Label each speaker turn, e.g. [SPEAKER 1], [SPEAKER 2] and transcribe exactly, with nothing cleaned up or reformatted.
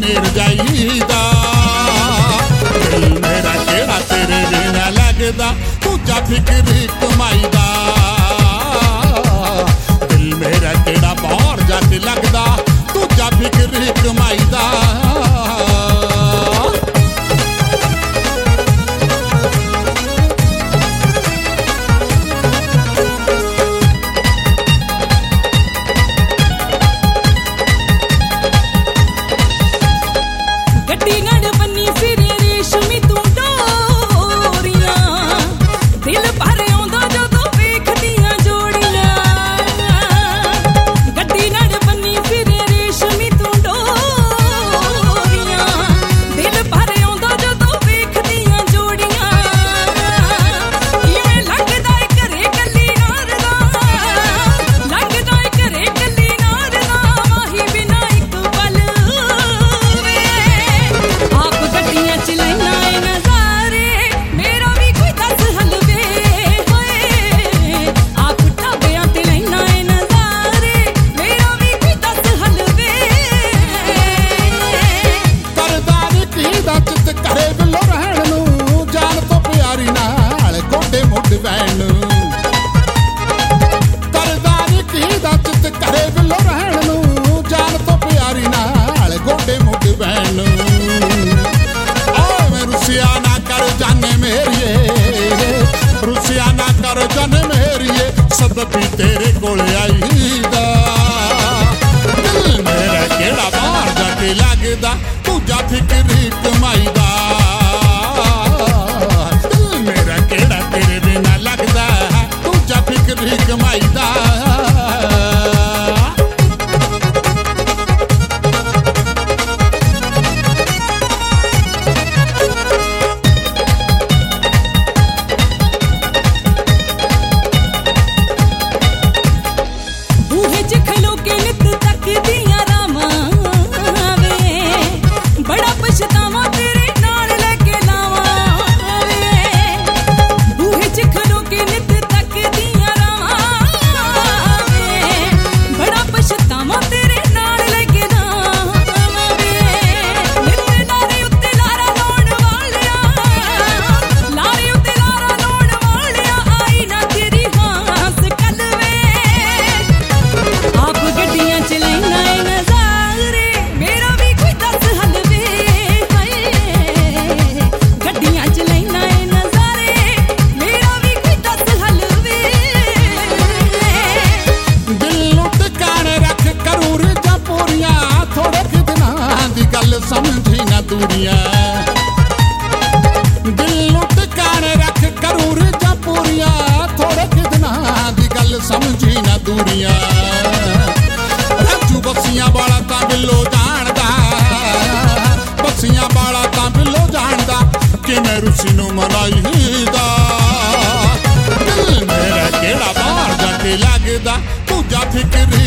[SPEAKER 1] बहाने रजाई दा। दिल मेरा केड़ा तेरे बिना लगदा, दूजा फिक्र कमाई दा। दिल मेरा केड़ा बाहर जाके लगदा, दूजा फिक्र कमाई दा। सदपी तेरे कोल आई दा। दिल मेरा केड़ा बाहर जाके लगदा, दूजा फिक्र कमाई दा। दिल मेरा केड़ा तेरे बिना लगदा, दूजा फिक्र कमाई दा। समझी ना दूरियां दिल लुट काने रख करूर जा पूरियां, थोड़े कितना दी गल समझी ना दूरियां। राजू बसियां वाला तां बिल्लो जानदा, बसियां वाला तां बिल्लो जानदा कि मैं रुसी नूं मनाई दा। दिल मेरा केड़ा बाहर जाके लगदा, दूजा फिक्र